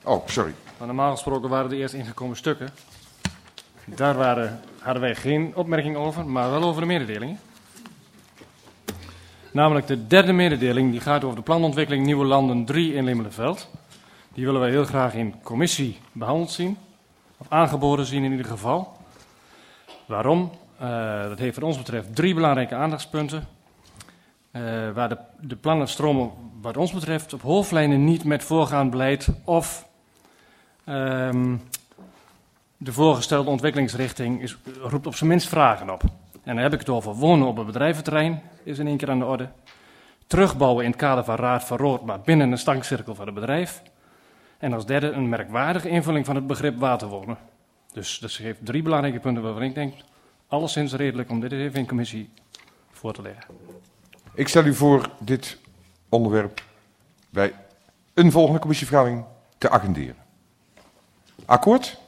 Oh, sorry. Maar normaal gesproken waren de eerst ingekomen stukken. Daar hadden wij geen opmerking over, maar wel over de mededelingen. Namelijk de derde mededeling, die gaat over de planontwikkeling Nieuwe Landen 3 in Lemelenveld. Die willen wij heel graag in commissie behandeld zien. Of aangeboden zien in ieder geval. Waarom? Dat heeft wat ons betreft 3 belangrijke aandachtspunten. Waar de plannen stromen wat ons betreft op hoofdlijnen niet met voorgaand beleid of de voorgestelde ontwikkelingsrichting roept op zijn minst vragen op. En dan heb ik het over wonen op het bedrijventerrein, is in één keer aan de orde. Terugbouwen in het kader van Raad van Rood, maar binnen een stankcirkel van het bedrijf. En als derde een merkwaardige invulling van het begrip waterwonen. Dus dat geeft 3 belangrijke punten waarvan ik denk, alleszins redelijk om dit even in commissie voor te leggen. Ik stel u voor dit onderwerp bij een volgende commissievergadering te agenderen. Akkoord?